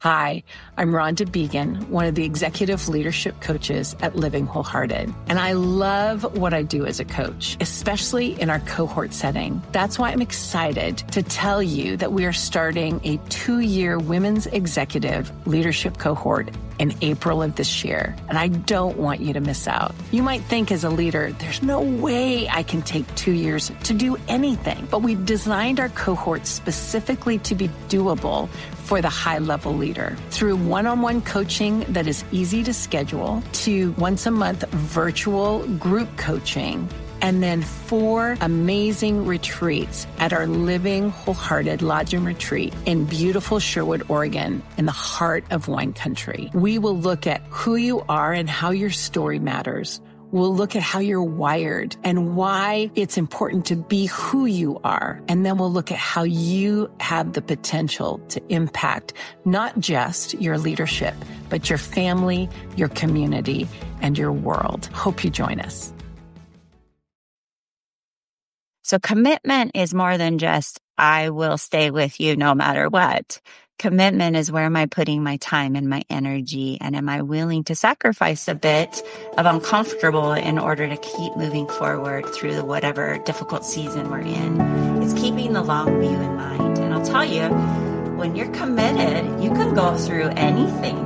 Hi, I'm Rhonda Began, one of the executive leadership coaches at Living Wholehearted. And I love what I do as a coach, especially in our cohort setting. That's why I'm excited to tell you that we are starting a 2-year women's executive leadership cohort in April of this year. And I don't want you to miss out. You might think as a leader, there's no way I can take 2 years to do anything. But we've designed our cohort specifically to be doable for the high-level leader. Through one-on-one coaching that is easy to schedule, to once-a-month virtual group coaching, and then 4 amazing retreats at our Living Wholehearted Lodge and Retreat in beautiful Sherwood, Oregon, in the heart of wine country. We will look at who you are and how your story matters. We'll look at how you're wired and why it's important to be who you are. And then we'll look at how you have the potential to impact not just your leadership, but your family, your community, and your world. Hope you join us. So commitment is more than just, I will stay with you no matter what. Commitment is, where am I putting my time and my energy? And am I willing to sacrifice a bit of uncomfortable in order to keep moving forward through whatever difficult season we're in? It's keeping the long view in mind. And I'll tell you, when you're committed, you can go through anything.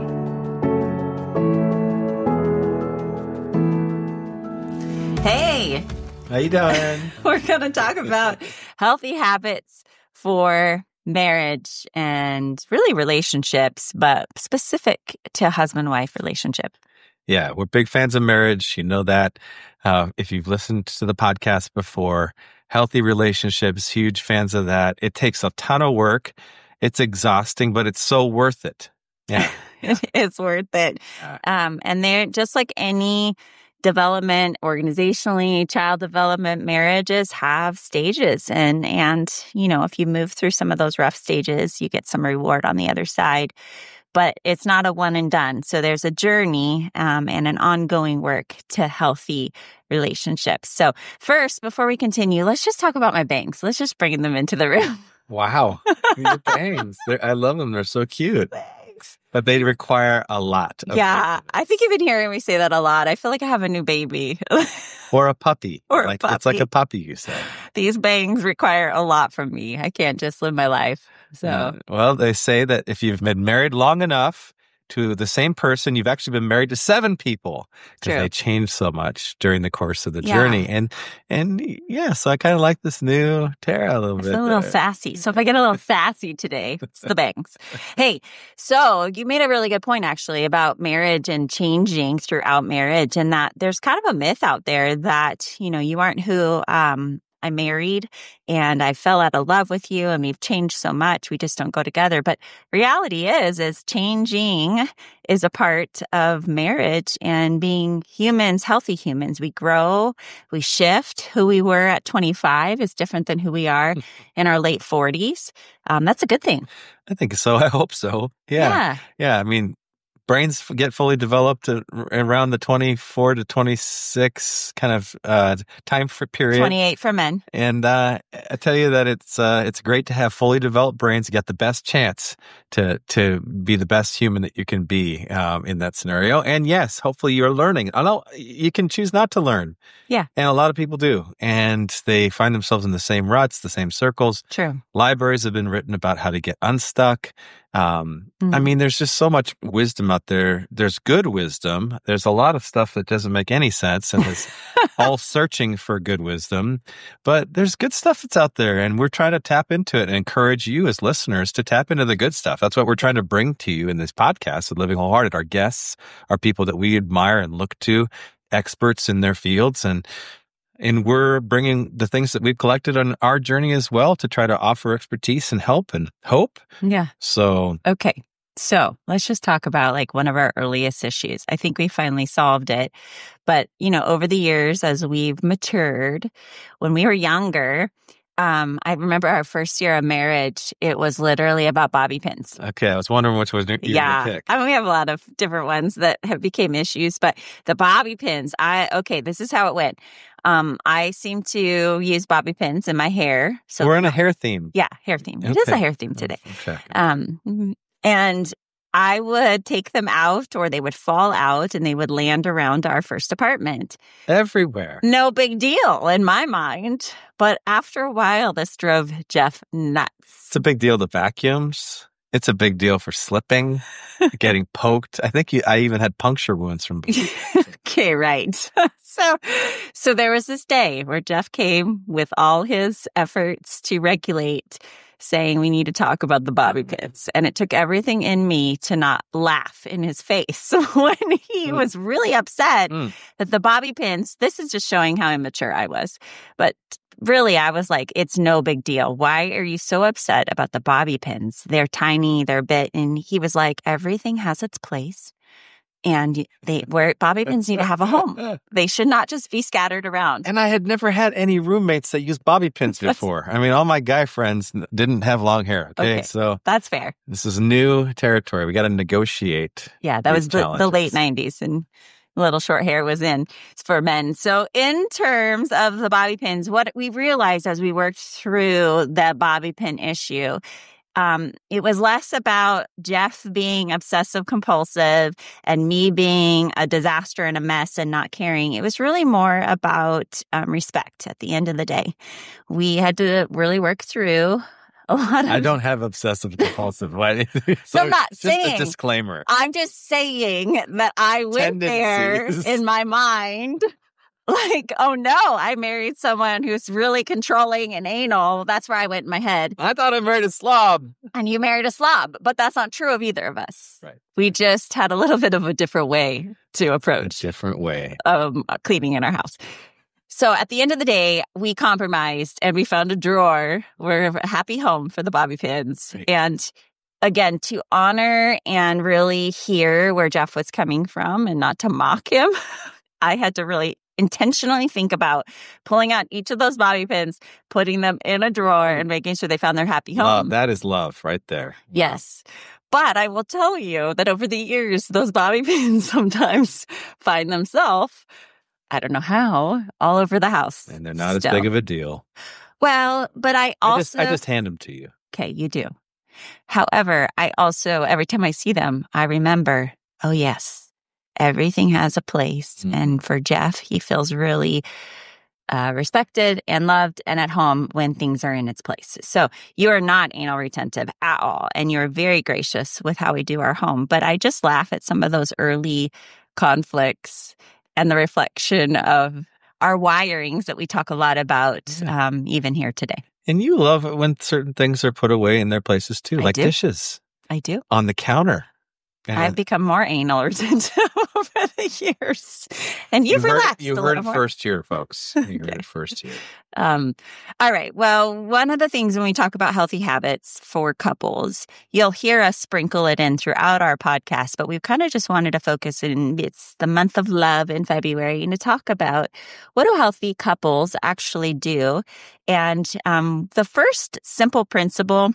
Hey! How you doing? We're going to talk about healthy habits for marriage and really relationships, but specific to husband-wife relationship. Yeah, we're big fans of marriage. You know that. If you've listened to the podcast before, healthy relationships, huge fans of that. It takes a ton of work. It's exhausting, but it's so worth it. Yeah. It's worth it. And they're just like any development, organizationally, child development, marriages have stages. And, you know, if you move through some of those rough stages, you get some reward on the other side. But it's not a one and done. So there's a journey and an ongoing work to healthy relationships. So first, before we continue, let's just talk about my bangs. Let's just bring them into the room. Wow. Your bangs. I love them. They're so cute. But they require a lot. Yeah. I think you've been hearing me say that a lot. I feel like I have a new baby. Or a puppy. Or a puppy. It's like a puppy, you said. These bangs require a lot from me. I can't just live my life. So, well, they say that if you've been married long enough to the same person, you've actually been married to 7 people, because they change so much during the course of the journey. And yeah, so I kind of like this new Tara a little bit. A little sassy. So if I get a little sassy today, it's the bangs. Hey, so you made a really good point actually about marriage and changing throughout marriage, and that there's kind of a myth out there that, you know, you aren't who I married and I fell out of love with you and we've changed so much, we just don't go together. But reality is changing is a part of marriage and being humans, healthy humans. We grow, we shift. Who we were at 25 is different than who we are in our late 40s. That's a good thing. I think so. I hope so. Yeah. I mean, brains get fully developed around the 24 to 26 kind of time period. 28 for men. And I tell you that it's great to have fully developed brains. You get the best chance to be the best human that you can be in that scenario. And yes, hopefully you're learning. I know you can choose not to learn. Yeah. And a lot of people do. And they find themselves in the same ruts, the same circles. True. Libraries have been written about how to get unstuck. I mean, there's just so much wisdom out there. There's good wisdom. There's a lot of stuff that doesn't make any sense and is all searching for good wisdom. But there's good stuff that's out there, and we're trying to tap into it and encourage you as listeners to tap into the good stuff. That's what we're trying to bring to you in this podcast with Living Wholehearted. Our guests are people that we admire and look to, experts in their fields, and we're bringing the things that we've collected on our journey as well to try to offer expertise and help and hope. Yeah. So, okay. So let's just talk about like one of our earliest issues. I think we finally solved it. But, you know, over the years, as we've matured, when we were younger, I remember our first year of marriage, it was literally about bobby pins. Okay, I was wondering which was you were going to pick. I mean, we have a lot of different ones that have became issues, but the bobby pins, this is how it went. I seem to use bobby pins in my hair. So we're in a hair theme. Yeah, hair theme. Okay. It is a hair theme today. Okay. And I would take them out or they would fall out and they would land around our first apartment. Everywhere. No big deal in my mind. But after a while, this drove Jeff nuts. It's a big deal to vacuums. It's a big deal for slipping, getting poked. I think I even had puncture wounds from Okay, right. So there was this day where Jeff came with all his efforts to regulate, saying we need to talk about the bobby pins. And it took everything in me to not laugh in his face when he was really upset that the bobby pins, this is just showing how immature I was. But really, I was like, it's no big deal. Why are you so upset about the bobby pins? They're tiny, they're a bit. And he was like, everything has its place. And where bobby pins need to have a home. They should not just be scattered around. And I had never had any roommates that used bobby pins before. I mean, all my guy friends didn't have long hair. Okay, so that's fair. This is new territory. We got to negotiate. Yeah, that was the late 90s, and little short hair was in for men. So in terms of the bobby pins, what we realized as we worked through that bobby pin issue, it was less about Jeff being obsessive compulsive and me being a disaster and a mess and not caring. It was really more about respect at the end of the day. We had to really work through a lot of... I don't have obsessive compulsive. So I'm not saying... Just a disclaimer. I'm just saying that I went there in my mind... Like, oh no, I married someone who's really controlling and anal. That's where I went in my head. I thought I married a slob. And you married a slob, but that's not true of either of us. Right. We just had a little bit of a different way to approach. A different way. Cleaning in our house. So at the end of the day, we compromised and we found a drawer. We're a happy home for the bobby pins. Right. And again, to honor and really hear where Jeff was coming from and not to mock him, I had to really intentionally think about pulling out each of those bobby pins, putting them in a drawer, and making sure they found their happy home. Love, that is love right there. Yes. But I will tell you that over the years, those bobby pins sometimes find themselves, I don't know how, all over the house. And they're not as big of a deal. Well, but I just hand them to you. Okay, you do. However, I also, every time I see them, I remember, oh yes, everything has a place. And for Jeff, he feels really respected and loved and at home when things are in its place. So you are not anal retentive at all. And you're very gracious with how we do our home. But I just laugh at some of those early conflicts and the reflection of our wirings that we talk a lot about even here today. And you love it when certain things are put away in their places too, like dishes. I do. On the counter. I've become more anal retentive over the years. And you've relaxed You heard it first here, folks. You heard it first here. All right. Well, one of the things when we talk about healthy habits for couples, you'll hear us sprinkle it in throughout our podcast, but we've kind of just wanted to focus in. It's the month of love in February and to talk about what do healthy couples actually do. And the first simple principle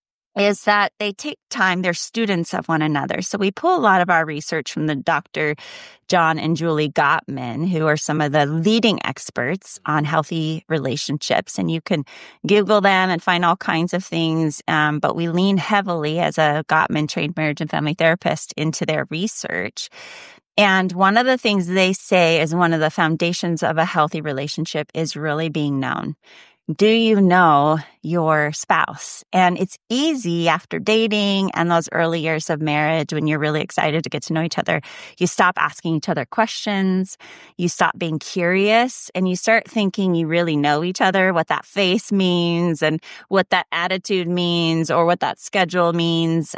is that they take time, they're students of one another. So we pull a lot of our research from the Dr. John and Julie Gottman, who are some of the leading experts on healthy relationships. And you can Google them and find all kinds of things. But we lean heavily as a Gottman trained marriage and family therapist into their research. And one of the things they say is one of the foundations of a healthy relationship is really being known. Do you know your spouse? And it's easy after dating and those early years of marriage when you're really excited to get to know each other. You stop asking each other questions. You stop being curious and you start thinking you really know each other, what that face means and what that attitude means or what that schedule means,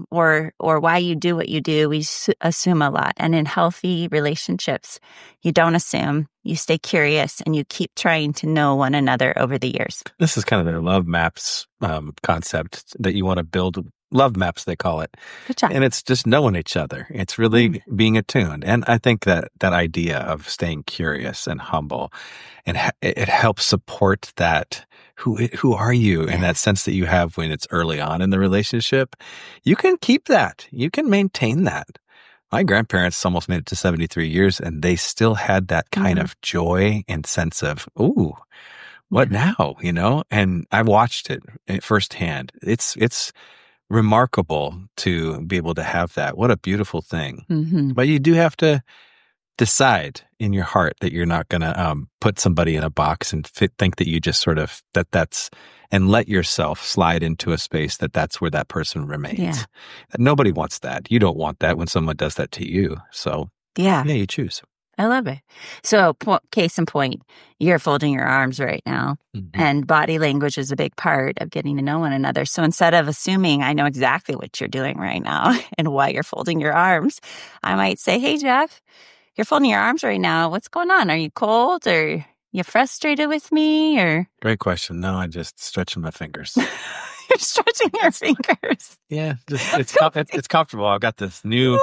or why you do what you do. We assume a lot. And in healthy relationships, you don't assume. You stay curious and you keep trying to know one another over the years. This is kind of their love maps concept that you want to build. Love maps, they call it. Good job. And it's just knowing each other. It's really being attuned. And I think that idea of staying curious and humble, and it helps support that. Who are you? And that sense that you have when it's early on in the relationship. You can keep that. You can maintain that. My grandparents almost made it to 73 years, and they still had that kind of joy and sense of, ooh, what now? You know? And I watched it firsthand. It's remarkable to be able to have that. What a beautiful thing. Mm-hmm. But you do have to decide in your heart that you're not going to put somebody in a box and think that you just sort of that's and let yourself slide into a space that's where that person remains. Yeah. Nobody wants that. You don't want that when someone does that to you. So yeah, you choose. I love it. So case in point, you're folding your arms right now, and body language is a big part of getting to know one another. So instead of assuming I know exactly what you're doing right now and why you're folding your arms, I might say, hey, Jeff, you're folding your arms right now. What's going on? Are you cold, or you frustrated with me? Or great question. No, I just stretching my fingers. You're stretching your fingers. Yeah, it's comfortable. I've got this new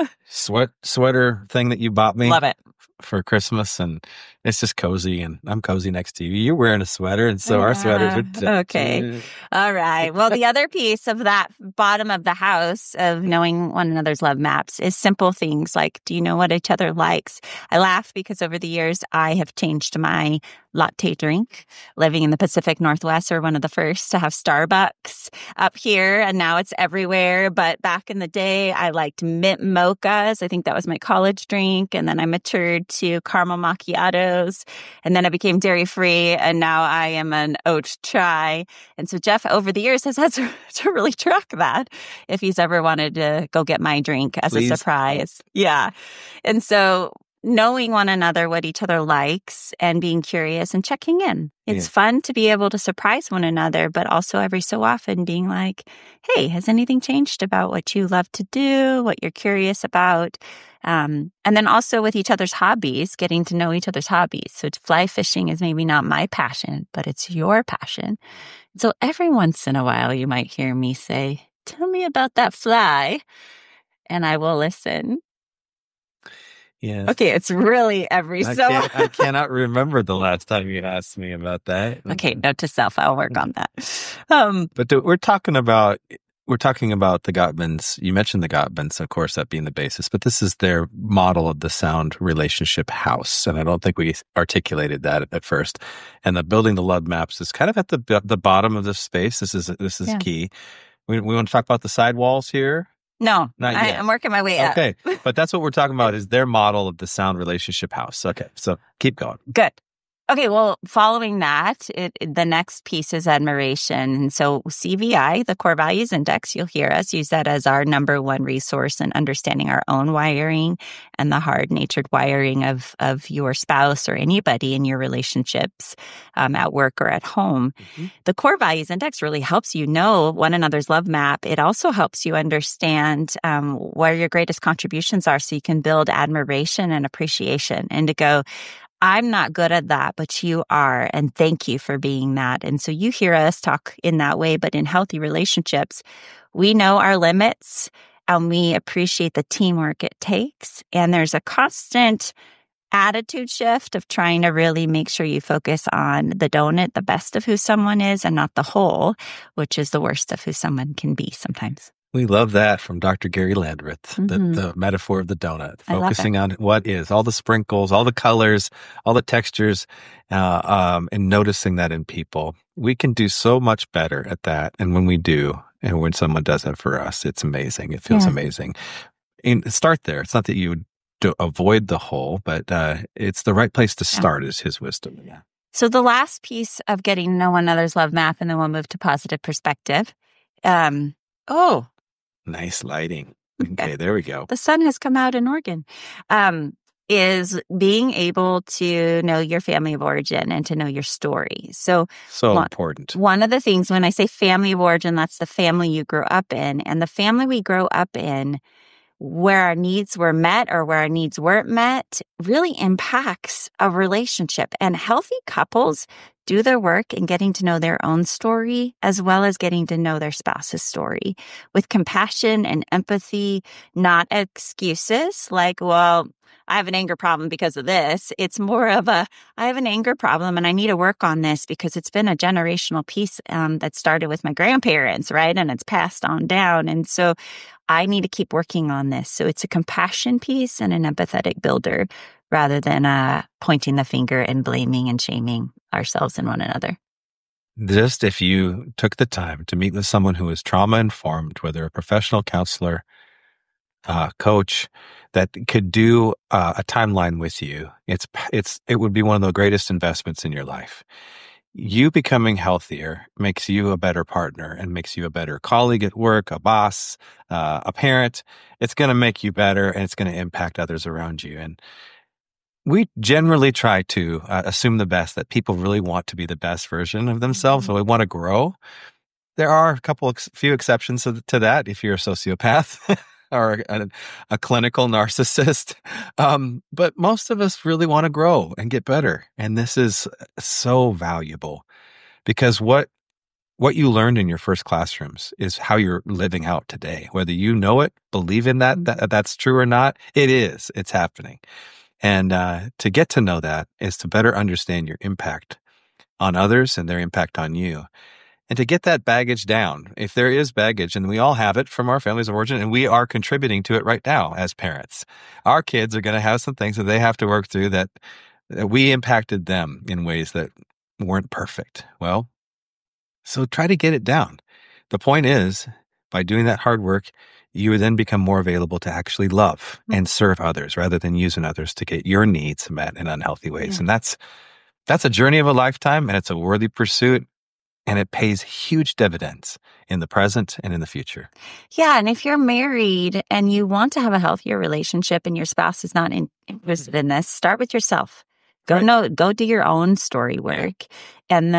sweater thing that you bought me. Love it. For Christmas, and it's just cozy, and I'm cozy next to you. You're wearing a sweater, and so our sweaters are okay. All right. Well, the other piece of that bottom of the house of knowing one another's love maps is simple things like, do you know what each other likes? I laugh because over the years, I have changed my latte drink. Living in the Pacific Northwest, we're one of the first to have Starbucks up here, and now it's everywhere. But back in the day, I liked mint mochas. I think that was my college drink. And then I matured to caramel macchiatos, and then I became dairy-free, and now I am an oat chai. And so Jeff, over the years, has had to really track that if he's ever wanted to go get my drink as a surprise. Yeah. And so knowing one another, what each other likes, and being curious and checking in. It's fun to be able to surprise one another, but also every so often being like, hey, has anything changed about what you love to do, what you're curious about? And then also with each other's hobbies, getting to know each other's hobbies. So fly fishing is maybe not my passion, but it's your passion. So every once in a while, you might hear me say, tell me about that fly, and I will listen. Yeah. Okay, it's really I cannot remember the last time you asked me about that. Okay, note to self, I'll work on that. But we're talking about the Gottmans. You mentioned the Gottmans, of course, that being the basis, but this is their model of the sound relationship house, and I don't think we articulated that at first. And the building the love maps is kind of at the bottom of the space. This is key. We want to talk about the sidewalls here. No, not yet. I'm working my way up. Okay, but that's what we're talking about is their model of the sound relationship house. Okay, so keep going. Good. Okay, well, following that, the next piece is admiration. And so CVI, the Core Values Index, you'll hear us use that as our number one resource in understanding our own wiring and the hard-natured wiring of your spouse or anybody in your relationships at work or at home. Mm-hmm. The Core Values Index really helps you know one another's love map. It also helps you understand where your greatest contributions are so you can build admiration and appreciation and to go, I'm not good at that, but you are. And thank you for being that. And so you hear us talk in that way, but in healthy relationships, we know our limits and we appreciate the teamwork it takes. And there's a constant attitude shift of trying to really make sure you focus on the donut, the best of who someone is, and not the whole, which is the worst of who someone can be sometimes. We love that from Dr. Gary Landreth, the metaphor of the donut, focusing on what is, all the sprinkles, all the colors, all the textures, and noticing that in people. We can do so much better at that. And when we do, and when someone does it for us, it's amazing. It feels amazing. And start there. It's not that you would avoid the whole, but it's the right place to start is his wisdom. Yeah. So the last piece of getting to know one another's love map, and then we'll move to positive perspective. Nice lighting. Okay, there we go. The sun has come out in Oregon. Is being able to know your family of origin and to know your story. So important. One of the things when I say family of origin, that's the family you grew up in. And the family we grow up in, where our needs were met or where our needs weren't met, really impacts a relationship. And healthy couples do their work in getting to know their own story as well as getting to know their spouse's story with compassion and empathy, not excuses like, well, I have an anger problem because of this. It's more of I have an anger problem and I need to work on this because it's been a generational piece that started with my grandparents, right? And it's passed on down. And so I need to keep working on this. So it's a compassion piece and an empathetic builder rather than pointing the finger and blaming and shaming ourselves and one another. just if you took the time to meet with someone who is trauma informed, whether a professional counselor, coach, that could do a timeline with you, it would be one of the greatest investments in your life. You becoming healthier makes you a better partner and makes you a better colleague at work, a boss, a parent. It's going to make you better, and it's going to impact others around you. And we generally try to assume the best, that people really want to be the best version of themselves. So we want to grow. There are few exceptions to that. If you're a sociopath or a clinical narcissist. But most of us really want to grow and get better. And this is so valuable, because what you learned in your first classrooms is how you're living out today. Whether you know it, believe in that's true or not, it's happening. And to get to know that is to better understand your impact on others and their impact on you. And to get that baggage down, if there is baggage, and we all have it from our families of origin, and we are contributing to it right now as parents. Our kids are going to have some things that they have to work through that we impacted them in ways that weren't perfect. Well, so try to get it down. The point is, by doing that hard work, you would then become more available to actually love and serve others rather than using others to get your needs met in unhealthy ways. And that's a journey of a lifetime, and it's a worthy pursuit. And it pays huge dividends in the present and in the future. Yeah. And if you're married and you want to have a healthier relationship and your spouse is not interested in this, start with yourself. Go do your own story work. And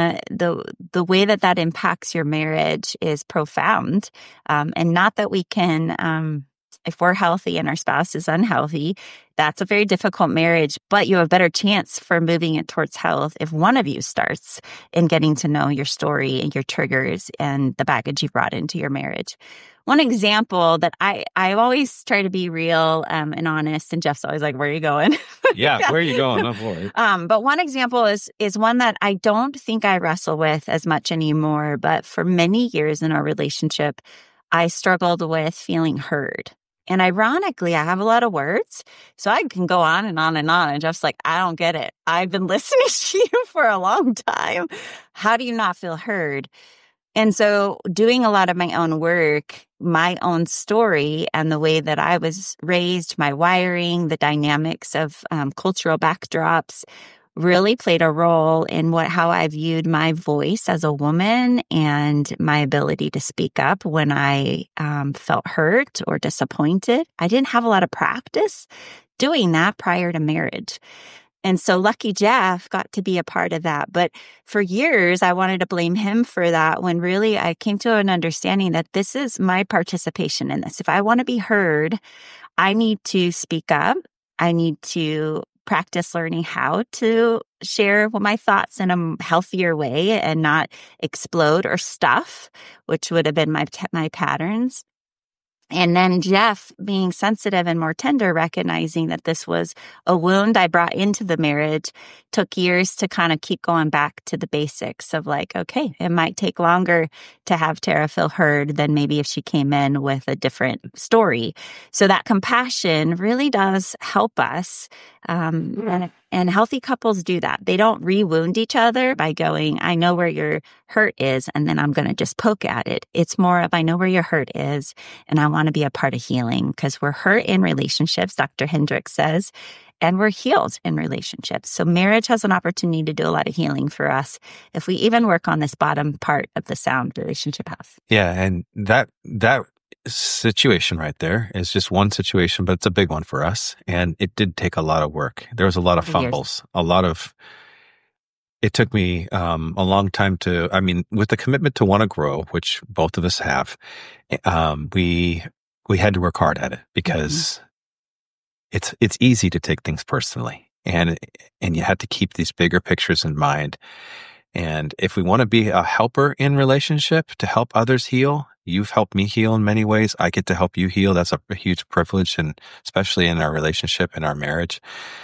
the way that impacts your marriage is profound. And not that we can, if we're healthy and our spouse is unhealthy, that's a very difficult marriage, but you have a better chance for moving it towards health if one of you starts in getting to know your story and your triggers and the baggage you brought into your marriage. One example that I always try to be real and honest, and Jeff's always like, "Where are you going?" Yeah, where are you going? Oh boy. But one example is one that I don't think I wrestle with as much anymore. But for many years in our relationship, I struggled with feeling heard. And ironically, I have a lot of words, so I can go on and on and on. And Jeff's like, "I don't get it. I've been listening to you for a long time. How do you not feel heard?" And so doing a lot of my own work, my own story, and the way that I was raised, my wiring, the dynamics of cultural backdrops really played a role in how I viewed my voice as a woman and my ability to speak up when I felt hurt or disappointed. I didn't have a lot of practice doing that prior to marriage. And so Lucky Jeff got to be a part of that. But for years, I wanted to blame him for that, when really I came to an understanding that this is my participation in this. If I want to be heard, I need to speak up. I need to practice learning how to share my thoughts in a healthier way and not explode or stuff, which would have been my patterns. And then Jeff, being sensitive and more tender, recognizing that this was a wound I brought into the marriage, took years to kind of keep going back to the basics of like, okay, it might take longer to have Tara feel heard than maybe if she came in with a different story. So that compassion really does help us. And healthy couples do that. They don't re-wound each other by going, "I know where your hurt is, and then I'm going to just poke at it." It's more of, "I know where your hurt is, and I want to be a part of healing," because we're hurt in relationships, Dr. Hendricks says, and we're healed in relationships. So marriage has an opportunity to do a lot of healing for us if we even work on this bottom part of the sound relationship house. Yeah, and that situation right there is just one situation, but it's a big one for us. And it did take a lot of work. There was a lot of fumbles, it took me a long time with the commitment to want to grow, which both of us have, we had to work hard at it, because it's easy to take things personally, and you have to keep these bigger pictures in mind. And if we want to be a helper in relationship to help others heal, you've helped me heal in many ways. I get to help you heal. That's a huge privilege, and especially in our relationship, in our marriage.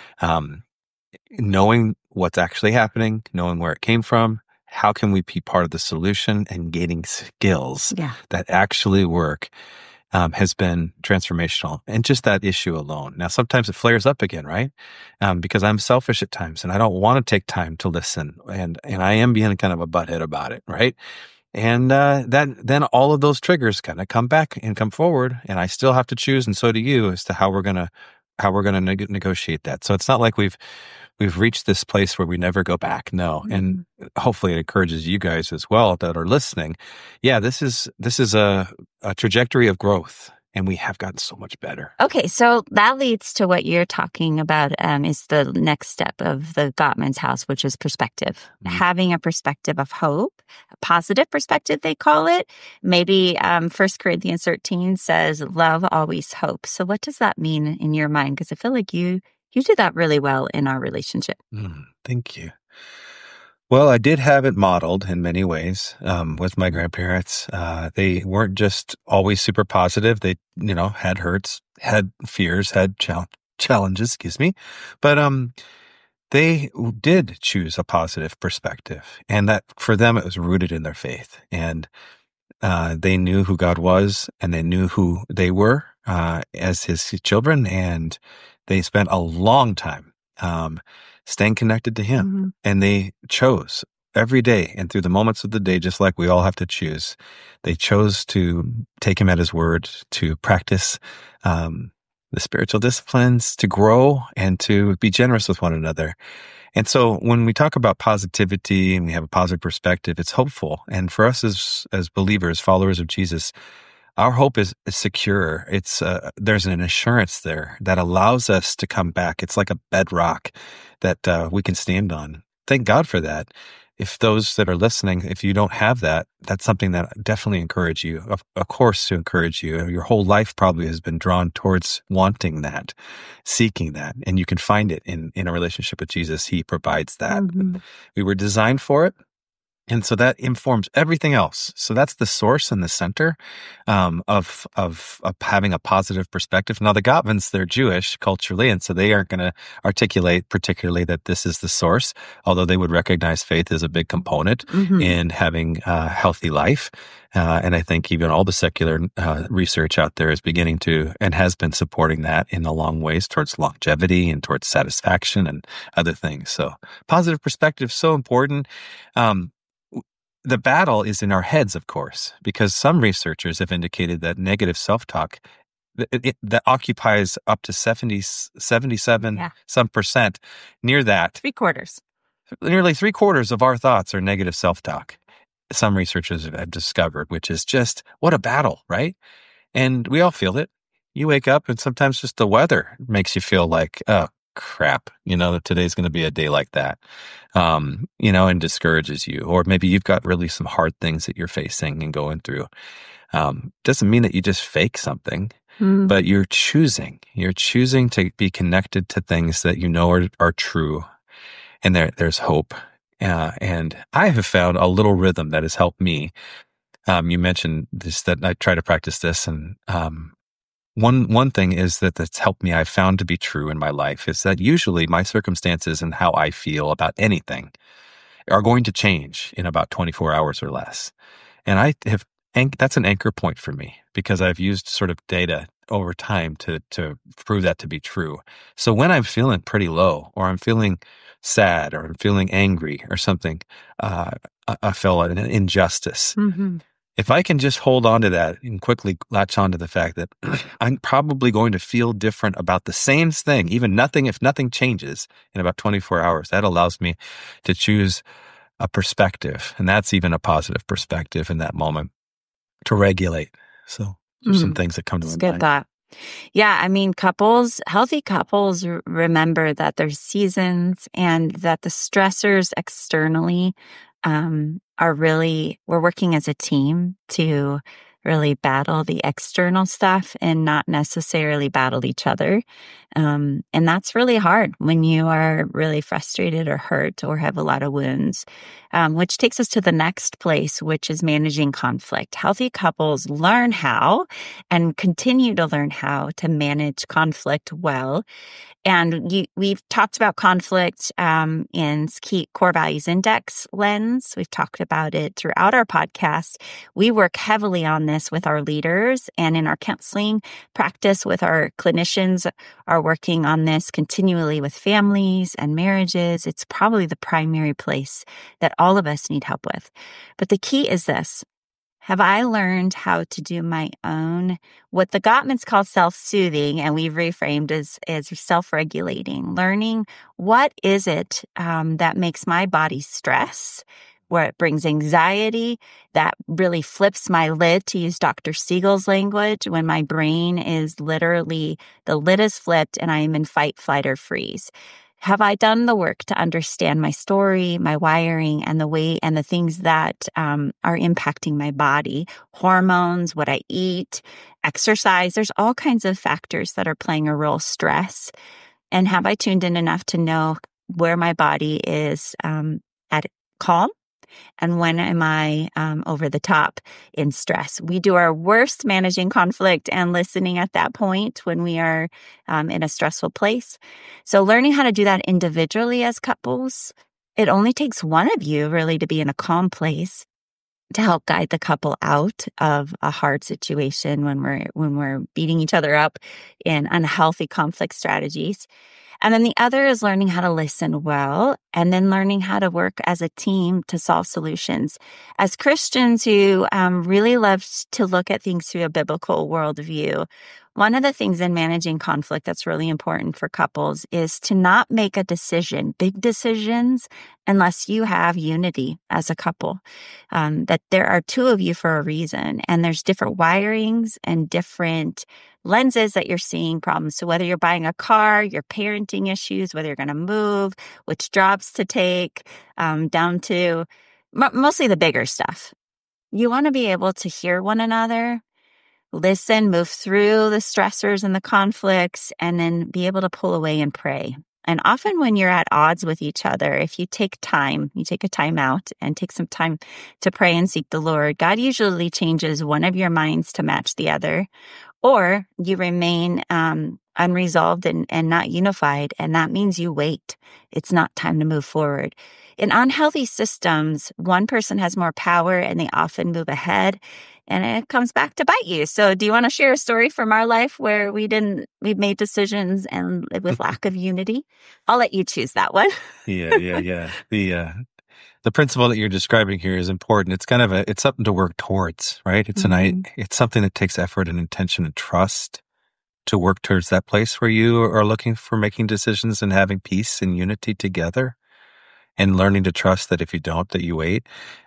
Knowing what's actually happening, knowing where it came from, how can we be part of the solution, and getting skills that actually work has been transformational. And just that issue alone. Now, sometimes it flares up again, right? Because I'm selfish at times and I don't want to take time to listen. And I am being kind of a butthead about it, right? And then all of those triggers kind of come back and come forward, and I still have to choose, and so do you, as to how we're gonna negotiate that. So it's not like we've reached this place where we never go back. No, and hopefully it encourages you guys as well that are listening. Yeah, this is a trajectory of growth. And we have gotten so much better. Okay, so that leads to what you're talking about is the next step of the Gottman's house, which is perspective. Having a perspective of hope, a positive perspective, they call it. Maybe 1 Corinthians 13 says, love always hopes. So what does that mean in your mind? Because I feel like you do that really well in our relationship. Thank you. Well, I did have it modeled in many ways with my grandparents. They weren't just always super positive. They, had hurts, had fears, had challenges, but they did choose a positive perspective, and that for them it was rooted in their faith, and they knew who God was, and they knew who they were as His children, and they spent a long time staying connected to Him. And they chose every day and through the moments of the day, just like we all have to choose. They chose to take Him at His word, to practice the spiritual disciplines, to grow and to be generous with one another. And so when we talk about positivity and we have a positive perspective, it's hopeful. And for us as believers, followers of Jesus, our hope is secure. It's there's an assurance there that allows us to come back. It's like a bedrock that we can stand on. Thank God for that. If those that are listening, if you don't have that, that's something that I definitely encourage you, of course, to encourage you. Your whole life probably has been drawn towards wanting that, seeking that, and you can find it in a relationship with Jesus. He provides that. We were designed for it. And so that informs everything else. So that's the source and the center of having a positive perspective. Now, the Gottmans, they're Jewish culturally, and so they aren't going to articulate particularly that this is the source, although they would recognize faith as a big component in having a healthy life. And I think even all the secular research out there is beginning to and has been supporting that in a long ways towards longevity and towards satisfaction and other things. So positive perspective is so important. The battle is in our heads, of course, because some researchers have indicated that negative self-talk that occupies up to 77 some percent, near that. Nearly 3/4 of our thoughts are negative self-talk. Some researchers have discovered, which is just, what a battle, right? And we all feel it. You wake up and sometimes just the weather makes you feel like, oh, crap, today's going to be a day like that, and discourages you. Or maybe you've got really some hard things that you're facing and going through. Doesn't mean that you just fake something, but you're choosing to be connected to things that are true. And there's hope. And I have found a little rhythm that has helped me. You mentioned this, that I try to practice this, and One thing is that's helped me, I've found to be true in my life, is that usually my circumstances and how I feel about anything are going to change in about 24 hours or less. And that's an anchor point for me, because I've used sort of data over time to prove that to be true. So when I'm feeling pretty low, or I'm feeling sad, or I'm feeling angry or something, I feel an injustice. If I can just hold on to that and quickly latch on to the fact that I'm probably going to feel different about the same thing, if nothing changes in about 24 hours, that allows me to choose a perspective. And that's even a positive perspective in that moment to regulate. So there's some things that come to my mind. Good thought. Yeah, healthy couples remember that there's seasons and that the stressors externally we're working as a team to really battle the external stuff and not necessarily battle each other. And that's really hard when you are really frustrated or hurt or have a lot of wounds, which takes us to the next place, which is managing conflict. Healthy couples learn how and continue to learn how to manage conflict well. And we've talked about conflict in Core Values Index lens. We've talked about it throughout our podcast. We work heavily on this this with our leaders and in our counseling practice with our clinicians are working on this continually with families and marriages. It's probably the primary place that all of us need help with. But the key is this. Have I learned how to do my own, what the Gottmans call self-soothing, and we've reframed as self-regulating, learning what is it that makes my body stress, where it brings anxiety, that really flips my lid, to use Dr. Siegel's language, when my brain is literally, the lid is flipped and I am in fight, flight, or freeze. Have I done the work to understand my story, my wiring, and the way and the things that are impacting my body? Hormones, what I eat, exercise. There's all kinds of factors that are playing a role. Stress. And have I tuned in enough to know where my body is at calm? And when am I over the top in stress? We do our worst managing conflict and listening at that point when we are in a stressful place. So learning how to do that individually as couples, it only takes one of you really to be in a calm place to help guide the couple out of a hard situation when we're beating each other up in unhealthy conflict strategies. And then the other is learning how to listen well, and then learning how to work as a team to solve solutions. As Christians who really love to look at things through a biblical worldview, one of the things in managing conflict that's really important for couples is to not make a decision, big decisions, unless you have unity as a couple. That there are two of you for a reason, and there's different wirings and different lenses that you're seeing problems. So whether you're buying a car, your parenting issues, whether you're going to move, which jobs to take, down to mostly the bigger stuff. You want to be able to hear one another, listen, move through the stressors and the conflicts, and then be able to pull away and pray. And often when you're at odds with each other, if you take time, you take a time out and take some time to pray and seek the Lord, God usually changes one of your minds to match the other, or you remain unresolved and not unified, and that means you wait. It's not time to move forward. In unhealthy systems, one person has more power and they often move ahead, and it comes back to bite you. So do you want to share a story from our life where we made decisions and with lack of unity? I'll let you choose that one. Yeah. The principle that you're describing here is important. It's something to work towards, right? It's it's something that takes effort and intention and trust to work towards that place where you are looking for making decisions and having peace and unity together, and learning to trust that if you don't, that you wait.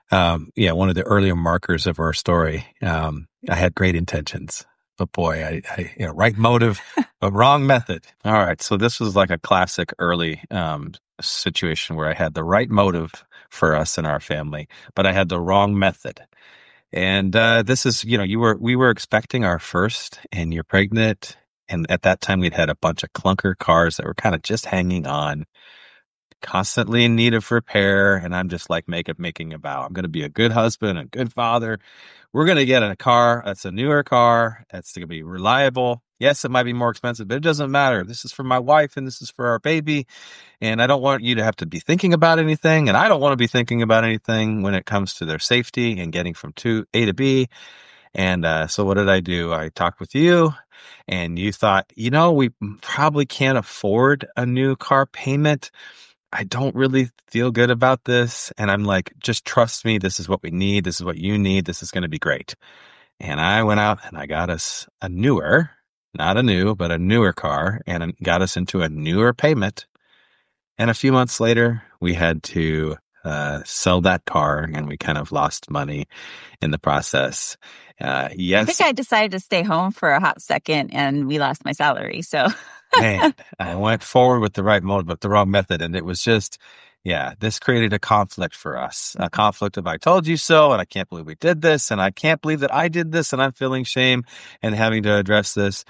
One of the earlier markers of our story, I had great intentions, but boy, I right motive, but wrong method. All right. So this was like a classic early situation where I had the right motive for us and our family, but I had the wrong method. And this is, we were expecting our first, and you're pregnant. And at that time, we'd had a bunch of clunker cars that were kind of just hanging on, constantly in need of repair. And I'm just like making a vow. I'm going to be a good husband, a good father. We're going to get in a car that's a newer car. That's going to be reliable. Yes, it might be more expensive, but it doesn't matter. This is for my wife and this is for our baby. And I don't want you to have to be thinking about anything. And I don't want to be thinking about anything when it comes to their safety and getting from A to B. And so what did I do? I talked with you, and you thought, we probably can't afford a new car payment. I don't really feel good about this. And I'm like, just trust me. This is what we need. This is what you need. This is going to be great. And I went out and I got us a newer, not a new, but a newer car, and got us into a newer payment. And a few months later, we had to sell that car, and we kind of lost money in the process. Yes. I think I decided to stay home for a hot second, and we lost my salary. So, man, I went forward with the right motive, but the wrong method. And it was just, this created a conflict for us, a conflict of I told you so, and I can't believe we did this, and I can't believe that I did this, and I'm feeling shame and having to address this.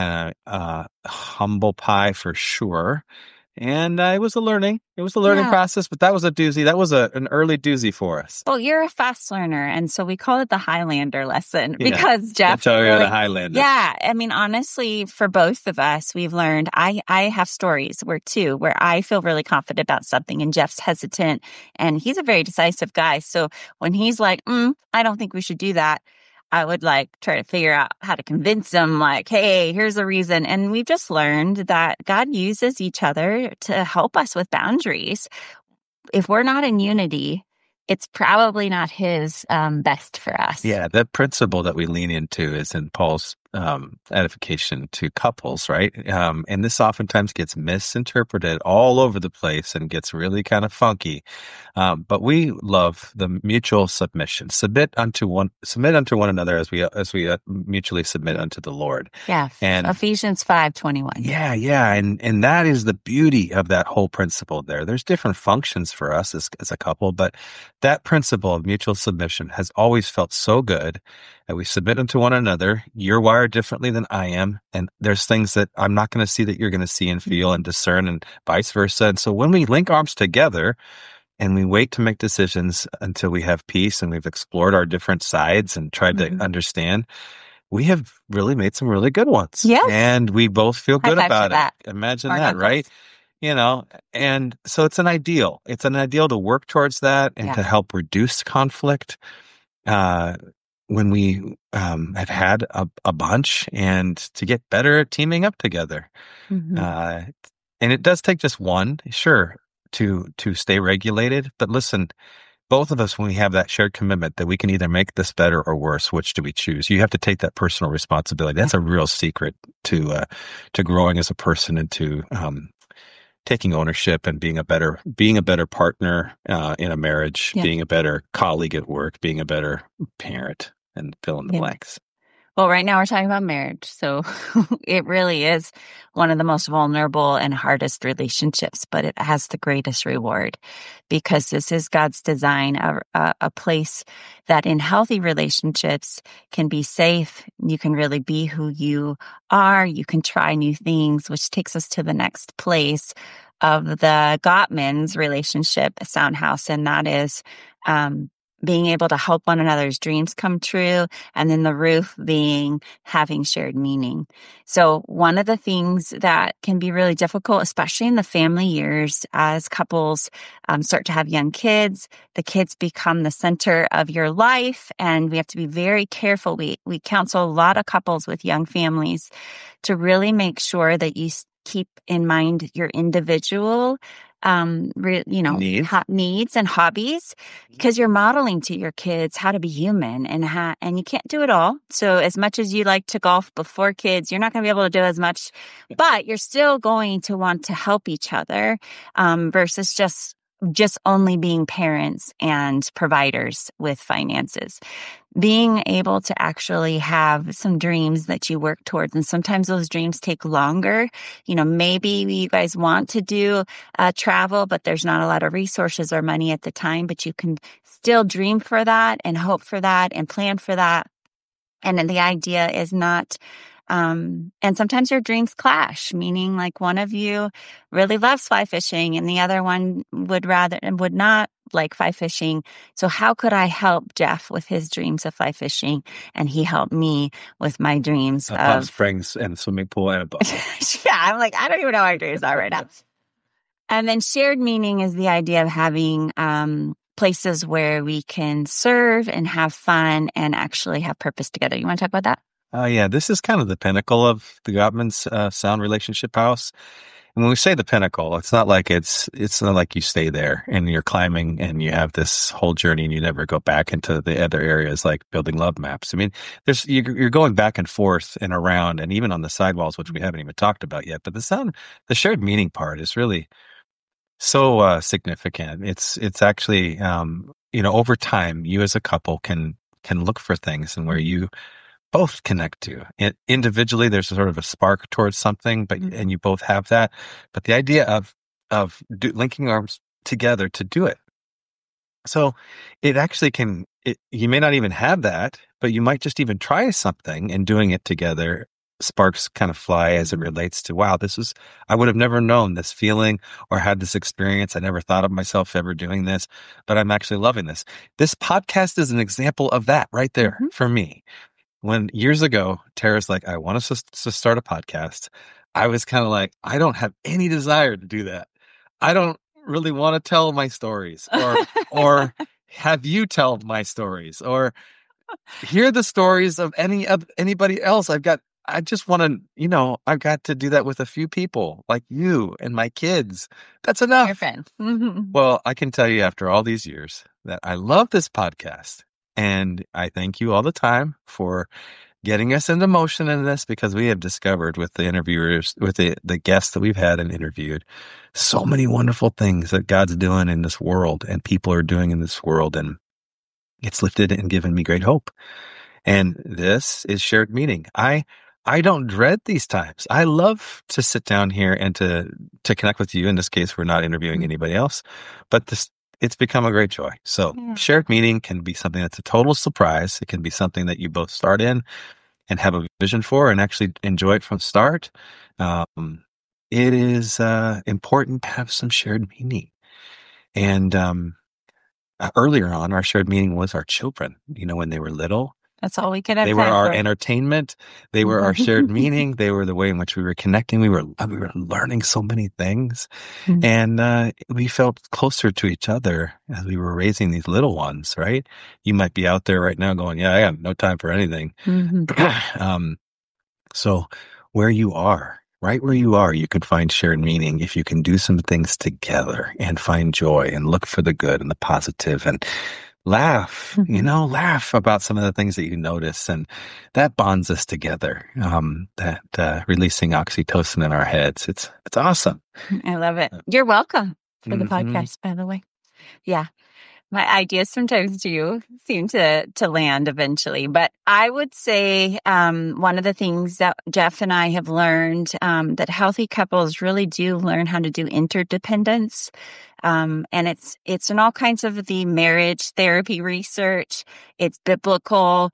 Humble pie for sure. And it was a learning process, but that was a doozy. That was an early doozy for us. Well, you're a fast learner, and so we call it the Highlander lesson because Jeff. You're the Highlander. Yeah, I mean, honestly, for both of us, we've learned. I have stories where I feel really confident about something, and Jeff's hesitant, and he's a very decisive guy. So when he's like, "I don't think we should do that," I would like try to figure out how to convince them, like, hey, here's the reason. And we've just learned that God uses each other to help us with boundaries. If we're not in unity, it's probably not his best for us. Yeah, the principle that we lean into is in Paul's edification to couples, right? And this oftentimes gets misinterpreted all over the place and gets really kind of funky. But we love the mutual submission. Submit unto one another as we mutually submit unto the Lord. Yeah, and Ephesians 5:21. Yeah, and that is the beauty of that whole principle there. There's different functions for us as a couple, but that principle of mutual submission has always felt so good. And we submit unto one another. You're wired differently than I am. And there's things that I'm not going to see that you're going to see and feel and discern, and vice versa. And so when we link arms together and we wait to make decisions until we have peace and we've explored our different sides and tried to understand, we have really made some really good ones. Yeah. And we both feel good about it. Imagine Mark that, right? And so it's an ideal. It's an ideal to work towards that and to help reduce conflict. When we have had a bunch, and to get better at teaming up together. And it does take just one, sure, to stay regulated. But listen, both of us, when we have that shared commitment that we can either make this better or worse, which do we choose? You have to take that personal responsibility. That's a real secret to growing as a person and to taking ownership and being a better partner in a marriage, being a better colleague at work, being a better parent, and fill in the blanks. Well, right now we're talking about marriage. So it really is one of the most vulnerable and hardest relationships, but it has the greatest reward, because this is God's design, a place that in healthy relationships can be safe. You can really be who you are. You can try new things, which takes us to the next place of the Gottman's relationship, Soundhouse, and that is being able to help one another's dreams come true, and then the roof being having shared meaning. So one of the things that can be really difficult, especially in the family years, as couples start to have young kids, the kids become the center of your life, and we have to be very careful. We counsel a lot of couples with young families to really make sure that you keep in mind your individual needs and hobbies, because you're modeling to your kids how to be human, and you can't do it all. So as much as you like to golf before kids, you're not going to be able to do as much, but you're still going to want to help each other, versus just only being parents and providers with finances. Being able to actually have some dreams that you work towards. And sometimes those dreams take longer. Maybe you guys want to do travel, but there's not a lot of resources or money at the time, but you can still dream for that and hope for that and plan for that. And then the idea is not, and sometimes your dreams clash, meaning like one of you really loves fly fishing and the other one would not like fly fishing. So how could I help Jeff with his dreams of fly fishing, and he helped me with my dreams of Palm Springs and swimming pool and a boat? Yeah, I'm like, I don't even know what my dreams are right now. And then shared meaning is the idea of having places where we can serve and have fun and actually have purpose together. You want to talk about that? Yeah, this is kind of the pinnacle of the Gottman's Sound Relationship House. And when we say the pinnacle, it's not like it's not like you stay there and you're climbing and you have this whole journey and you never go back into the other areas like building love maps. I mean, you're going back and forth and around, and even on the sidewalls, which we haven't even talked about yet. But the shared meaning part is really so significant. It's actually over time, you as a couple can look for things and where you both connect to. Individually, there's sort of a spark towards something, and you both have that. But the idea of linking arms together to do it. So it actually you may not even have that, but you might just even try something, and doing it together, sparks kind of fly as it relates to, wow, I would have never known this feeling or had this experience. I never thought of myself ever doing this, but I'm actually loving this. This podcast is an example of that right there for me. When years ago, Tara's like, I want us to start a podcast, I was kind of like, I don't have any desire to do that. I don't really want to tell my stories or have you tell my stories, or hear the stories of anybody else. I just want to, I've got to do that with a few people like you and my kids. That's enough. Your friend. Mm-hmm. Well, I can tell you after all these years that I love this podcast, and I thank you all the time for getting us into motion in this, because we have discovered with the interviewers, with the guests that we've had and interviewed, so many wonderful things that God's doing in this world and people are doing in this world. And it's lifted and given me great hope. And this is Shared Meaning. I don't dread these times. I love to sit down here and to connect with you. In this case, we're not interviewing anybody else, but it's become a great joy. So Shared Meaning can be something that's a total surprise. It can be something that you both start in and have a vision for and actually enjoy it from the start. It is important to have some shared meaning. And earlier on, our shared meaning was our children, when they were little. That's all we could have. They were our entertainment. They were our shared meaning. They were the way in which we were connecting. We were learning so many things. And we felt closer to each other as we were raising these little ones, right? You might be out there right now going, yeah, I have no time for anything. So where you are, right where you are, you could find shared meaning if you can do some things together and find joy and look for the good and the positive and laugh, laugh about some of the things that you notice. And that bonds us together, releasing oxytocin in our heads. It's awesome. I love it. You're welcome for the podcast, by the way. Yeah. My ideas sometimes do seem to land eventually. But I would say one of the things that Jeff and I have learned, that healthy couples really do learn how to do interdependence. And it's in all kinds of the marriage therapy research. It's biblical.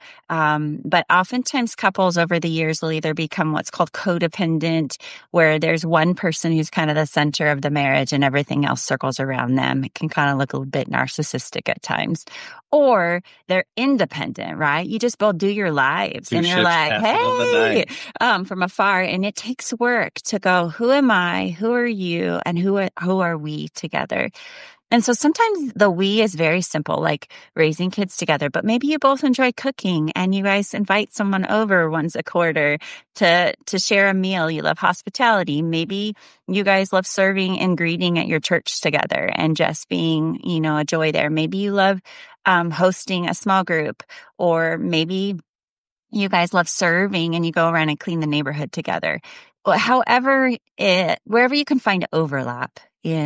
But oftentimes couples over the years will either become what's called codependent, where there's one person who's kind of the center of the marriage and everything else circles around them. It can kind of look a bit narcissistic at times. Or they're independent, right? You just both do your lives and you're like, hey, from afar. And it takes work to go, who am I? Who are you? And who are we together? And so sometimes the we is very simple, like raising kids together, but maybe you both enjoy cooking and you guys invite someone over once a quarter to share a meal. You love hospitality. Maybe you guys love serving and greeting at your church together and just being, a joy there. Maybe you love hosting a small group, or maybe you guys love serving and you go around and clean the neighborhood together. However, wherever you can find overlap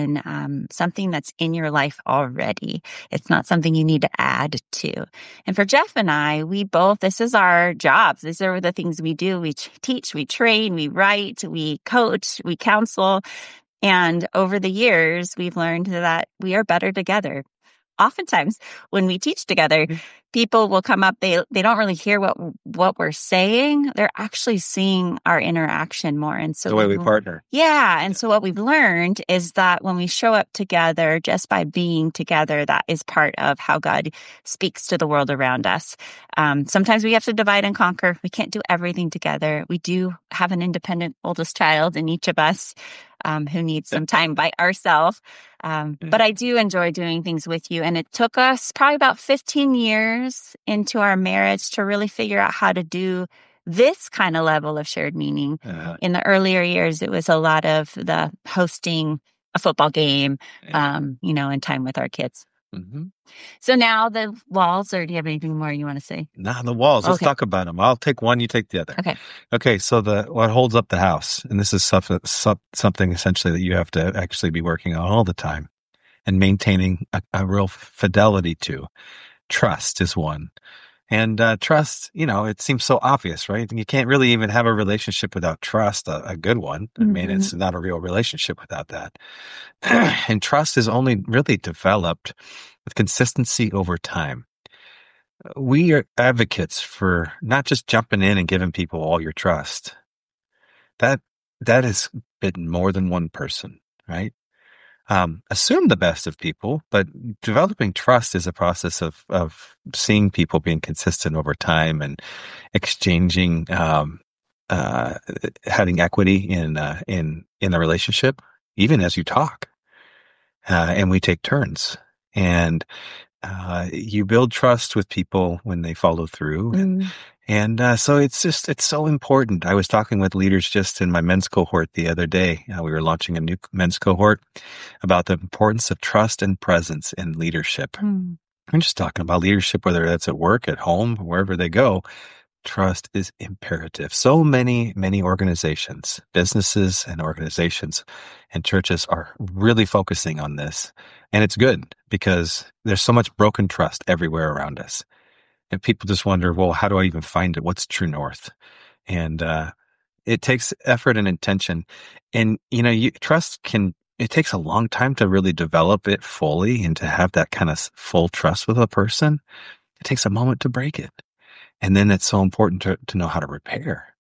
in something that's in your life already. It's not something you need to add to. And for Jeff and I, this is our jobs. These are the things we do. We teach, we train, we write, we coach, we counsel. And over the years, we've learned that we are better together. Oftentimes, when we teach together, people will come up, they don't really hear what we're saying. They're actually seeing our interaction more. And so the way we partner. Yeah. And so what we've learned is that when we show up together, just by being together, that is part of how God speaks to the world around us. Sometimes we have to divide and conquer. We can't do everything together. We do have an independent oldest child in each of us, who needs some time by ourselves. But I do enjoy doing things with you. And it took us probably about 15 years into our marriage to really figure out how to do this kind of level of shared meaning. In the earlier years, it was a lot of the hosting a football game, and time with our kids. Mm-hmm. So now the walls, or do you have anything more you want to say? Nah, the walls. Let's talk about them. I'll take one, you take the other. Okay. So what holds up the house, and this is something essentially that you have to actually be working on all the time and maintaining a real fidelity to. Trust is one. And trust, it seems so obvious, right? You can't really even have a relationship without trust, a good one. I mean, it's not a real relationship without that. And trust is only really developed with consistency over time. We are advocates for not just jumping in and giving people all your trust. That has been more than one person, right? Assume the best of people, but developing trust is a process of seeing people being consistent over time and exchanging, having equity in the relationship, even as you talk. And we take turns. And You build trust with people when they follow through. And so it's so important. I was talking with leaders just in my men's cohort the other day. We were launching a new men's cohort about the importance of trust and presence in leadership. I'm just talking about leadership, whether that's at work, at home, wherever they go. Trust is imperative. So many organizations, businesses and organizations and churches are really focusing on this. And it's good because there's so much broken trust everywhere around us. And people just wonder, well, how do I even find it? What's true north? And it takes effort and intention. And, it takes a long time to really develop it fully and to have that kind of full trust with a person. It takes a moment to break it. And then it's so important to know how to repair.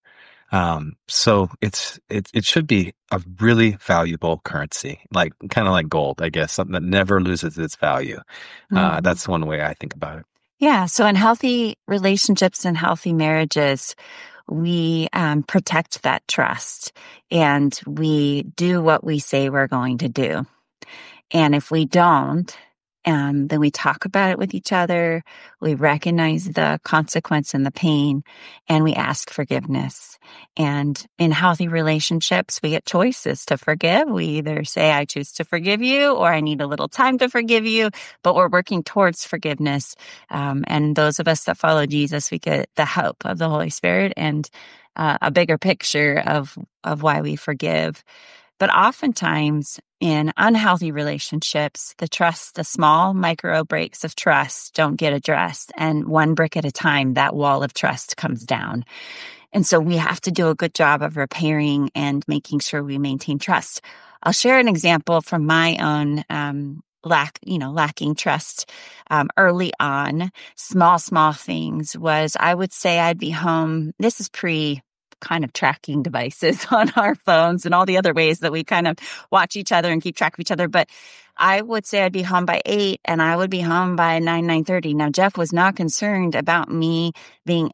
So it should be a really valuable currency, kind of like gold, I guess, something that never loses its value. That's one way I think about it. Yeah. So in healthy relationships and healthy marriages, we protect that trust and we do what we say we're going to do. And if we don't, then we talk about it with each other. We recognize the consequence and the pain, and we ask forgiveness. And in healthy relationships, we get choices to forgive. We either say, I choose to forgive you, or I need a little time to forgive you, but we're working towards forgiveness. And those of us that follow Jesus, we get the help of the Holy Spirit and a bigger picture of why we forgive. But oftentimes in unhealthy relationships, the small micro breaks of trust don't get addressed. And one brick at a time, that wall of trust comes down. And so we have to do a good job of repairing and making sure we maintain trust. I'll share an example from my own lacking trust early on. Small things was I would say I'd be home. This is pre kind of tracking devices on our phones and all the other ways that we kind of watch each other and keep track of each other. But I would say I'd be home by 8 and I would be home by 9:30. Now, Jeff was not concerned about me being,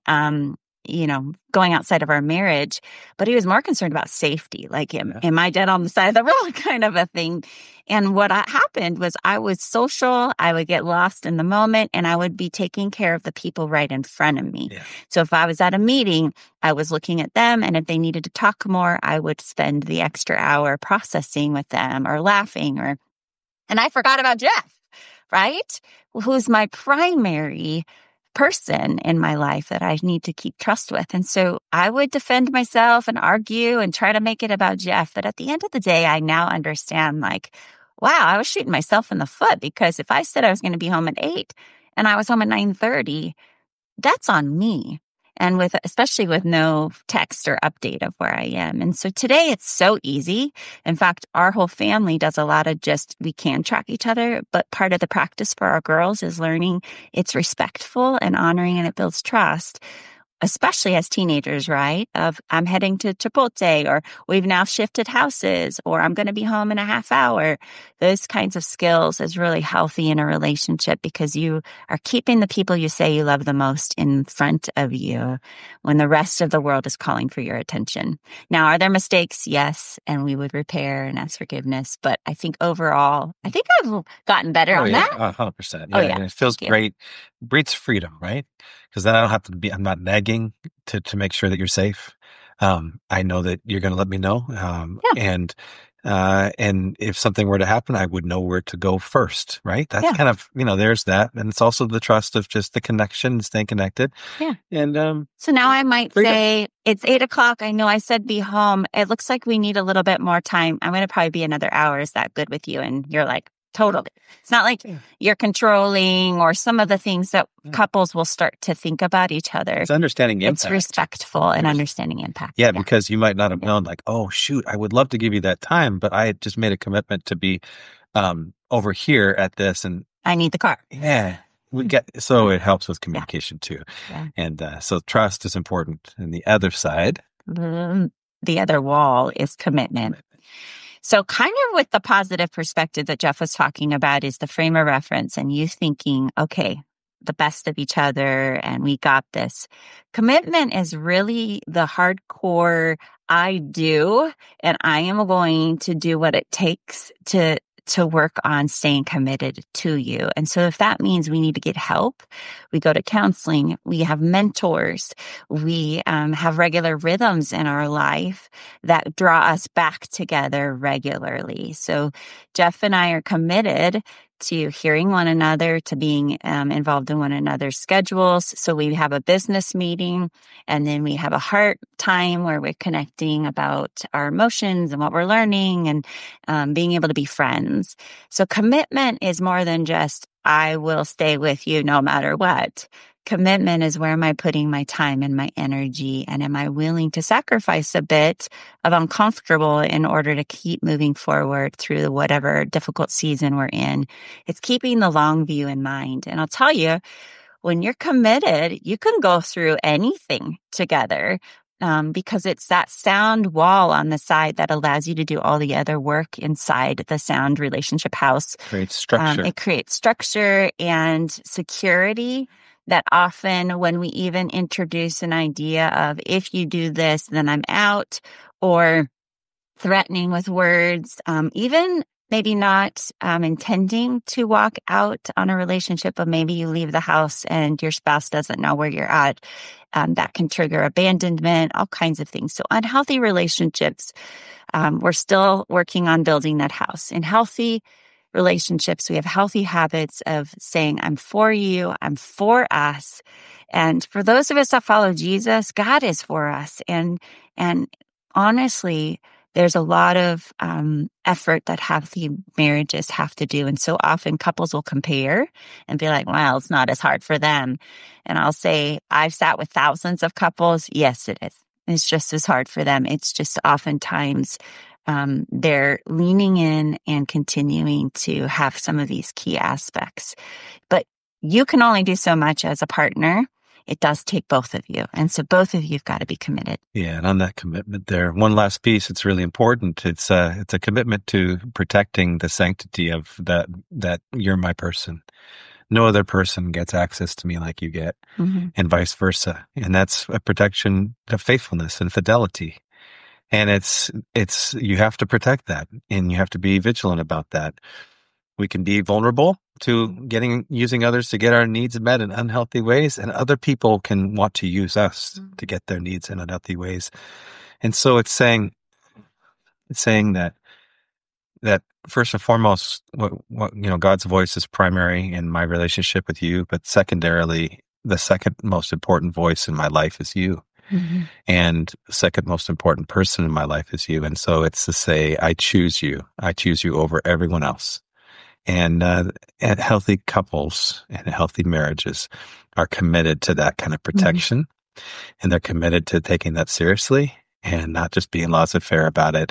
going outside of our marriage, but he was more concerned about safety. Like, am I dead on the side of the road kind of a thing? And what happened was I was social, I would get lost in the moment, and I would be taking care of the people right in front of me. Yeah. So if I was at a meeting, I was looking at them, and if they needed to talk more, I would spend the extra hour processing with them or laughing and I forgot about Jeff, right? Who's my primary person in my life that I need to keep trust with. And so I would defend myself and argue and try to make it about Jeff. But at the end of the day, I now understand wow, I was shooting myself in the foot because if I said I was going to be home at 8 and I was home at 9:30, that's on me. And especially with no text or update of where I am. And so today it's so easy. In fact, our whole family does a lot of we can track each other, but part of the practice for our girls is learning it's respectful and honoring, and it builds trust. Especially as teenagers, right? Of I'm heading to Chipotle, or we've now shifted houses, or I'm going to be home in a half hour. Those kinds of skills is really healthy in a relationship because you are keeping the people you say you love the most in front of you when the rest of the world is calling for your attention. Now, are there mistakes? Yes. And we would repair and ask forgiveness. But I think overall, I've gotten better on that. 100%. Yeah. And it feels great. Breeds freedom, right? Because then I don't have to I'm not nagging to make sure that you're safe. I know that you're going to let me know. And if something were to happen, I would know where to go first, right? That's kind of, there's that. And it's also the trust of just the connection and staying connected. Yeah. And, so now I might say it's 8:00. I know I said be home. It looks like we need a little bit more time. I'm going to probably be another hour. Is that good with you? And you're like, totally. It's not like you're controlling or some of the things that couples will start to think about each other. It's understanding impact. It's respectful and understanding impact. Yeah, because you might not have known oh, shoot, I would love to give you that time, but I had just made a commitment to be over here at this. And I need the car. Yeah. So it helps with communication too. Yeah. And so trust is important. And the other side. The other wall is commitment. So kind of with the positive perspective that Jeff was talking about is the frame of reference and you thinking, okay, the best of each other and we got this. Commitment is really the hardcore I do, and I am going to do what it takes to to work on staying committed to you. And so if that means we need to get help, we go to counseling, we have mentors, we have regular rhythms in our life that draw us back together regularly. So Jeff and I are committed to hearing one another, to being involved in one another's schedules. So we have a business meeting, and then we have a heart time where we're connecting about our emotions and what we're learning, and being able to be friends. So commitment is more than just, I will stay with you no matter what. Commitment is, where am I putting my time and my energy? And am I willing to sacrifice a bit of uncomfortable in order to keep moving forward through whatever difficult season we're in? It's keeping the long view in mind. And I'll tell you, when you're committed, you can go through anything together. Because it's that sound wall on the side that allows you to do all the other work inside the sound relationship house. Creates structure. It creates structure and security that often, when we even introduce an idea of, if you do this, then I'm out, or threatening with words, even maybe not intending to walk out on a relationship, but maybe you leave the house and your spouse doesn't know where you're at. That can trigger abandonment, all kinds of things. So unhealthy relationships, we're still working on building that house. In healthy relationships, we have healthy habits of saying, I'm for you, I'm for us. And for those of us that follow Jesus, God is for us. And honestly, there's a lot of effort that healthy marriages have to do. And so often couples will compare and be like, well, it's not as hard for them. And I'll say, I've sat with thousands of couples. Yes, it is. It's just as hard for them. It's just oftentimes they're leaning in and continuing to have some of these key aspects. But you can only do so much as a partner. It does take both of you. And so both of you've got to be committed. Yeah. And on that commitment there, one last piece, it's really important. It's a commitment to protecting the sanctity of that you're my person. No other person gets access to me like you get, and vice versa. And that's a protection of faithfulness and fidelity. And it's you have to protect that, and you have to be vigilant about that. We can be vulnerable to using others to get our needs met in unhealthy ways, and other people can want to use us to get their needs in unhealthy ways. And so it's saying that first and foremost, what God's voice is primary in my relationship with you, but secondarily, the second most important voice in my life is you. And the second most important person in my life is you. And so it's to say, I choose you over everyone else. And healthy couples and healthy marriages are committed to that kind of protection. And they're committed to taking that seriously and not just being laissez-faire about it.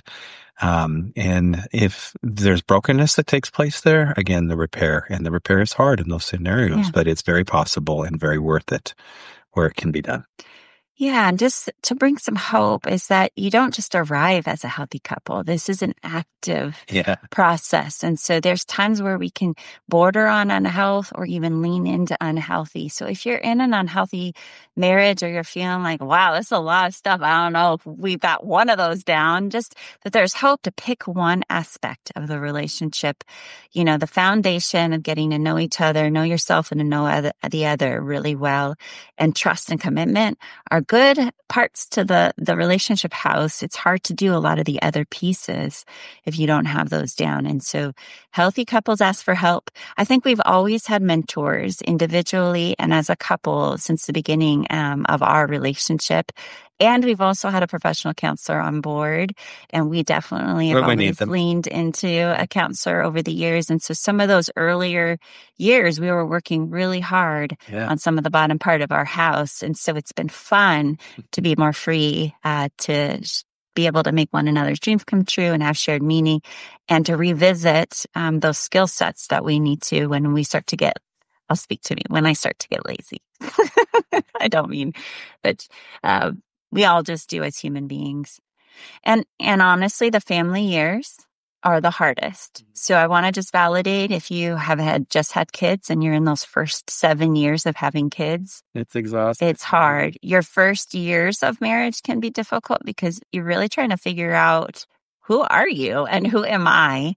And if there's brokenness that takes place there, again, the repair is hard in those scenarios, but it's very possible and very worth it where it can be done. Yeah, and just to bring some hope is that you don't just arrive as a healthy couple. This is an active process. And so there's times where we can border on unhealth or even lean into unhealthy. So if you're in an unhealthy marriage or you're feeling like, wow, this is a lot of stuff, I don't know if we've got one of those down, just that there's hope to pick one aspect of the relationship. The foundation of getting to know each other, know yourself, and to know the other really well, and trust and commitment are good parts to the relationship house. It's hard to do a lot of the other pieces if you don't have those down. And so healthy couples ask for help. I think we've always had mentors individually and as a couple since the beginning of our relationship. And we've also had a professional counselor on board, and we definitely have always leaned into a counselor over the years. And so some of those earlier years, we were working really hard on some of the bottom part of our house. And so it's been fun to be more free, to be able to make one another's dreams come true and have shared meaning, and to revisit those skill sets that we need to when we start to get, I'll speak to me, when I start to get lazy. I don't mean, but we all just do as human beings. And honestly, the family years are the hardest. So I want to just validate, if you have just had kids and you're in those first 7 years of having kids, it's exhausting. It's hard. Your first years of marriage can be difficult because you're really trying to figure out, who are you and who am I?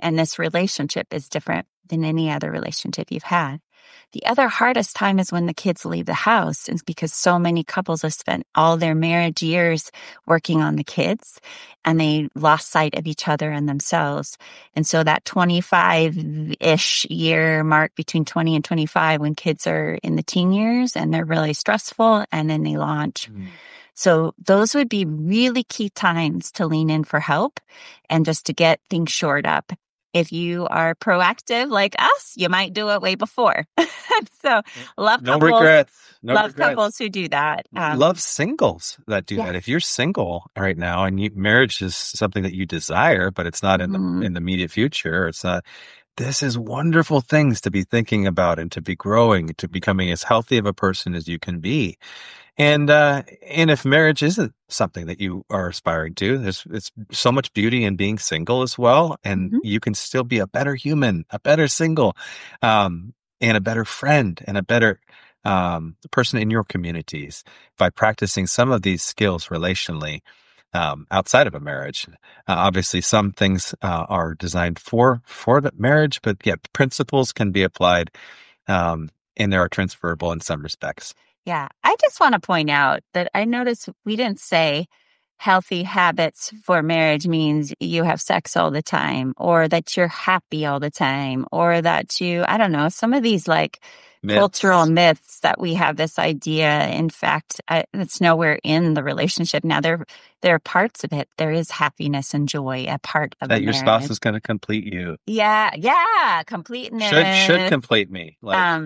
And this relationship is different than any other relationship you've had. The other hardest time is when the kids leave the house, and because so many couples have spent all their marriage years working on the kids and they lost sight of each other and themselves. And so that 25-ish year mark between 20 and 25, when kids are in the teen years and they're really stressful, and then they launch. So those would be really key times to lean in for help and just to get things shored up. If you are proactive like us, you might do it way before. So love No couples. regrets. Love couples who do that. Love singles that do that. If you're single right now and marriage is something that you desire, but it's not in the immediate future, it's not. This is wonderful things to be thinking about and to be growing, to becoming as healthy of a person as you can be. And if marriage isn't something that you are aspiring to, it's so much beauty in being single as well. And you can still be a better human, a better single, and a better friend and a better person in your communities by practicing some of these skills relationally outside of a marriage. Obviously, some things are designed for the marriage, but principles can be applied, and they are transferable in some respects. Yeah. I just want to point out that I noticed we didn't say healthy habits for marriage means you have sex all the time, or that you're happy all the time, or that I don't know, some of these like cultural myths that we have this idea. In fact, it's nowhere in the relationship. Now, there are parts of it. There is happiness and joy, a part of that the your marriage. Spouse is going to complete you. Yeah. Completeness. Should complete me.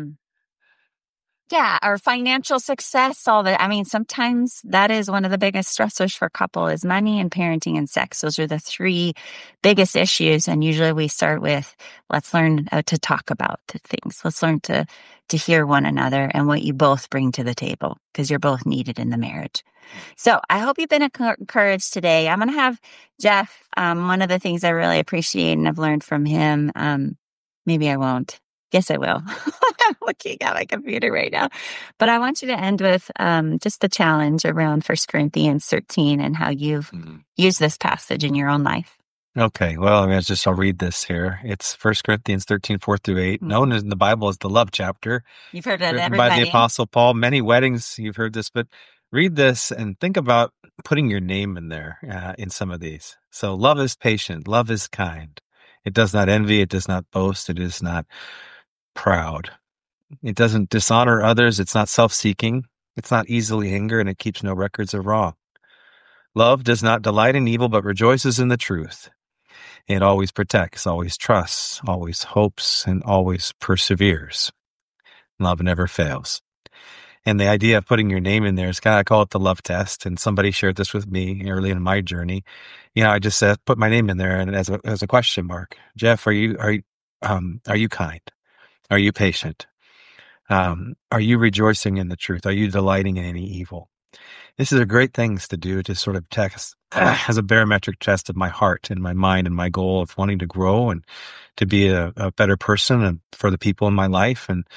Our financial success, sometimes that is one of the biggest stressors for a couple is money and parenting and sex. Those are the three biggest issues. And usually we start with, let's learn to talk about the things. Let's learn to hear one another and what you both bring to the table, because you're both needed in the marriage. So I hope you've been encouraged today. I'm going to have Jeff, one of the things I really appreciate and I've learned from him, maybe I won't. Yes, I will. I'm looking at my computer right now. But I want you to end with just the challenge around 1 Corinthians 13 and how you've used this passage in your own life. Okay. Well, I'll read this here. It's 1 Corinthians 13, 4-8, known in the Bible as the love chapter. You've heard it, written by the Apostle Paul. Many weddings, you've heard this, but read this and think about putting your name in there in some of these. So love is patient. Love is kind. It does not envy. It does not boast. It is not proud. It doesn't dishonor others. It's not self-seeking. It's not easily angered, and it keeps no records of wrong. Love does not delight in evil, but rejoices in the truth. It always protects, always trusts, always hopes, and always perseveres. Love never fails. And the idea of putting your name in there is I call it the love test. And somebody shared this with me early in my journey. I just said, put my name in there, and as a question mark. Jeff, are you kind? Are you patient? Are you rejoicing in the truth? Are you delighting in any evil? This is a great things to do to sort of test as a barometric test of my heart and my mind and my goal of wanting to grow and to be a better person and for the people in my life. And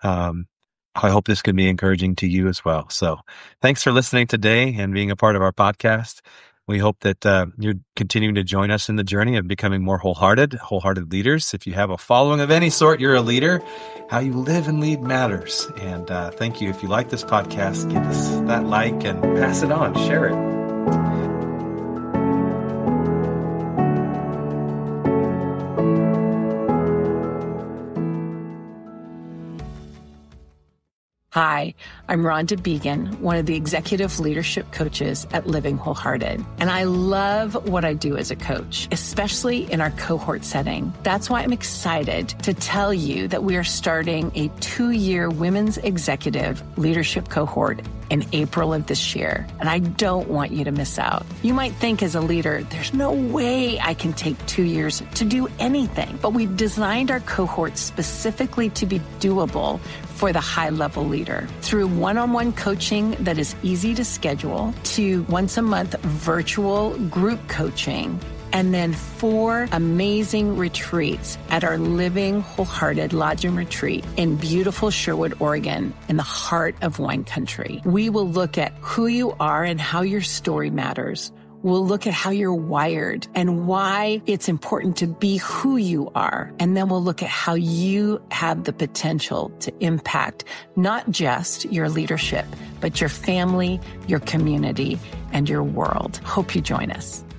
I hope this can be encouraging to you as well. So thanks for listening today and being a part of our podcast. We hope that you're continuing to join us in the journey of becoming more wholehearted leaders. If you have a following of any sort, you're a leader. How you live and lead matters. And thank you. If you like this podcast, give us that like and pass it on. Share it. Hi, I'm Rhonda Began, one of the executive leadership coaches at Living Wholehearted. And I love what I do as a coach, especially in our cohort setting. That's why I'm excited to tell you that we are starting a 2-year women's executive leadership cohort in April of this year. And I don't want you to miss out. You might think as a leader, there's no way I can take 2 years to do anything. But we've designed our cohort specifically to be doable for the high-level leader through one-on-one coaching that is easy to schedule, to once-a-month virtual group coaching, and then 4 amazing retreats at our Living Wholehearted Lodge and Retreat in beautiful Sherwood, Oregon, in the heart of wine country. We will look at who you are and how your story matters, We'll look at how you're wired and why it's important to be who you are. And then we'll look at how you have the potential to impact not just your leadership, but your family, your community, and your world. Hope you join us.